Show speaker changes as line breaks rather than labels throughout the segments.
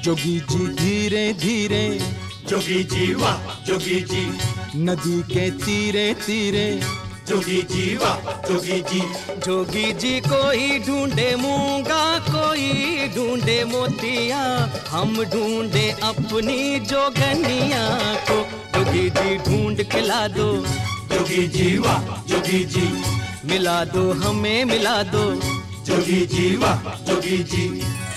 जोगी जी धीरे धीरे,
जोगी जी वाह जोगी जी,
नदी के तीरे तीरे,
जोगी जी वाह जोगी जी।
जोगी जी कोई ढूंढे मूंगा, कोई ढूंढे मोतिया, हम ढूंढे अपनी जोगनिया को। जोगी जी ढूंढ के ला दो,
जोगी जी वाह जोगी जी,
मिला दो हमें मिला दो,
जोगी जी वाह जोगी जी।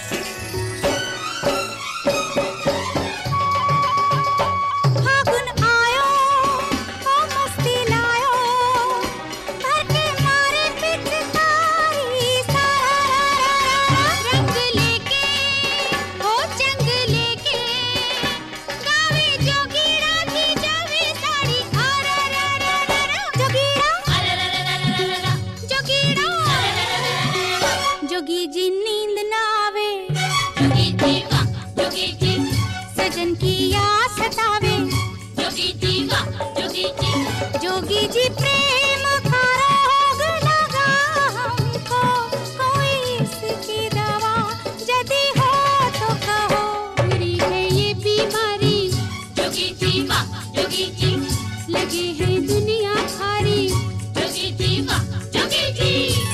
जोगी जी नींद ना आवे, जोगी जी वाह जोगी जी, सजन की याद सतावे, जोगी जी वाह जोगी जी। जोगी जी प्रेम का रोग लगा हमको, कोई इसकी दवा यदि हो तो कहो। बुरी है ये बीमारी, जोगी जी वाह जोगी जी, लगे है दुनिया भारी, जोगी जी वाह जोगी जी।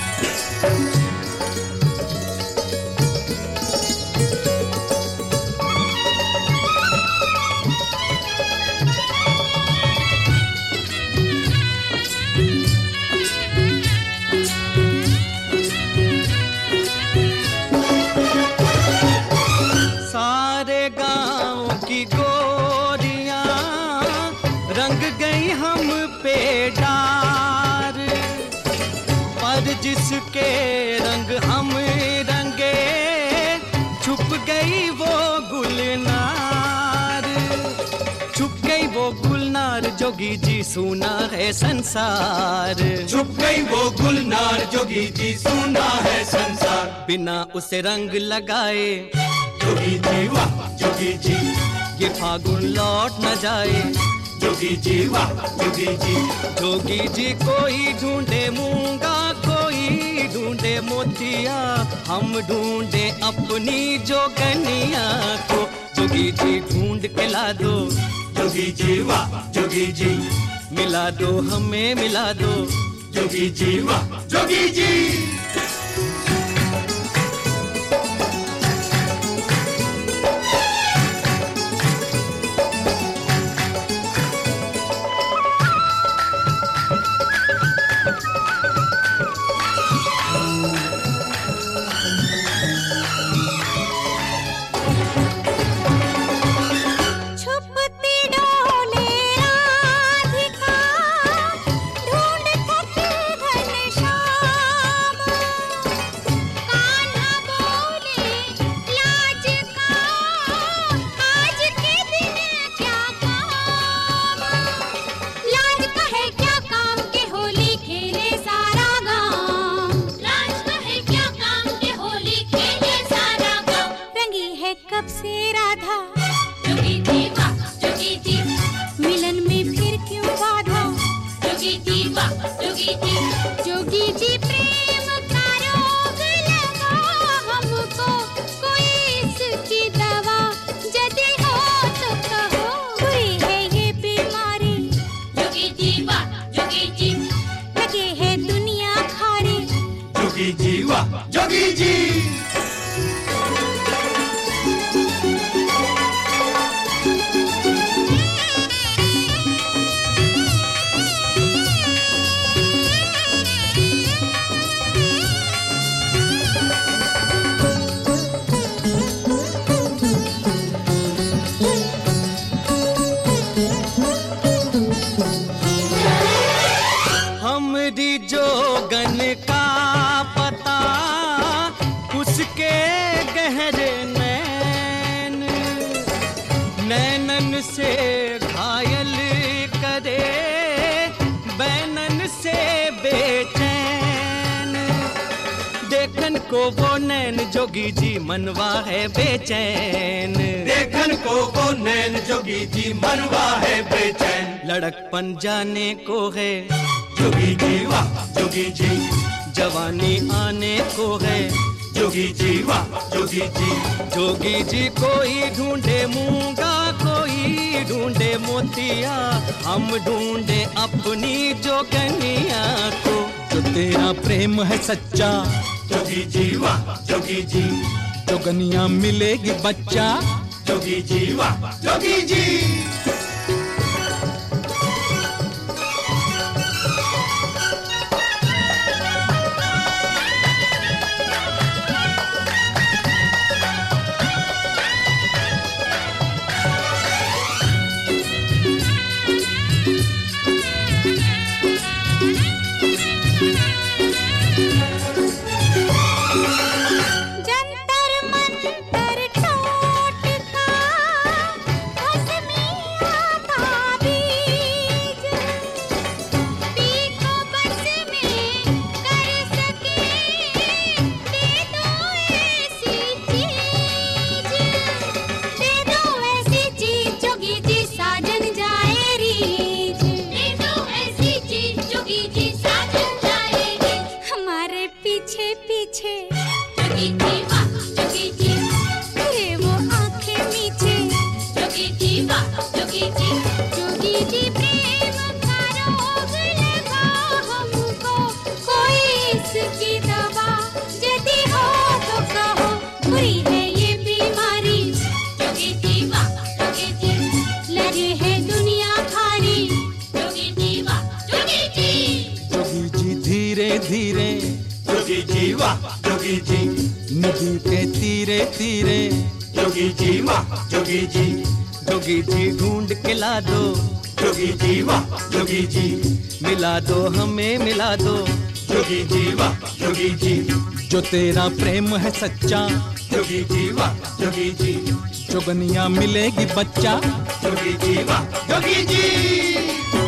सारे गांव की गोरियां रंग गई हम पे डार, पर जिसके रंग हम रंगे छुप गई वो गुलनार, छुप गई वो गुलनार। जोगी जी सुना है संसार,
छुप गई वो गुलनार, जोगी जी सुना है संसार।
बिना उसे रंग लगाए,
जोगी जी वाह जोगी जी,
ये फागुन लौट न जाए,
जोगी जी वाह जोगी जी।
जोगी जी कोई ढूंढे मूंगा, कोई ढूंढे मोतिया, हम ढूंढे अपनी जोगनिया को। जोगी जी ढूंढ के ला दो,
जोगी जी वाह जोगी जी,
मिला दो हमें मिला दो,
जोगी जी वाह जोगी जी।
कब से राधा, जोगी जी वाह जोगी जी, मिलन में फिर क्यों बाधा, जोगी जी वाह जोगी जी। जोगी जी प्रेम का रोग लगा हमको, कोई इसकी दवा यदि हो तो कहो। हुई है ये बीमारी, जोगी जी वाह जोगी जी, लगे है दुनिया खारी,
जोगी जी वाह जोगी जी।
हमरी जोगन का पता उसके गहरे नैन, नैनन से घायल करे, बैनन से बेचैन। देखन को वो नैन जोगी जी मनवा है बेचैन,
देखन को वो नैन जोगी जी मनवा है बेचैन।
लड़कपन जाने को है,
जोगी जी वाह जोगी जी,
जवानी आने को है,
जोगी जी वाह जोगी जी।
जोगी जी कोई ढूंढे मूंगा, कोई ढूंढे मोतिया, हम ढूंढे अपनी जोगनिया को।
जो तेरा प्रेम है सच्चा,
जोगी जी वाह जोगी जी।
जोगनिया मिलेगी बच्चा,
जोगी जी वाह जोगी जी।
धीरे
जोगी जी वाह जोगी जी।
नदी के तीरे तीरे
जोगी जी वाह जोगी जी।
जोगी जी ढूंढ के ला दो,
जोगी जी वाह जोगी जी।
मिला दो हमें मिला दो,
जोगी जी वाह जोगी जी।
जो तेरा प्रेम है सच्चा,
जोगी जी वाह जोगी जी।
जोगनिया मिलेगी बच्चा,
जोगी जी वाह जोगी जी।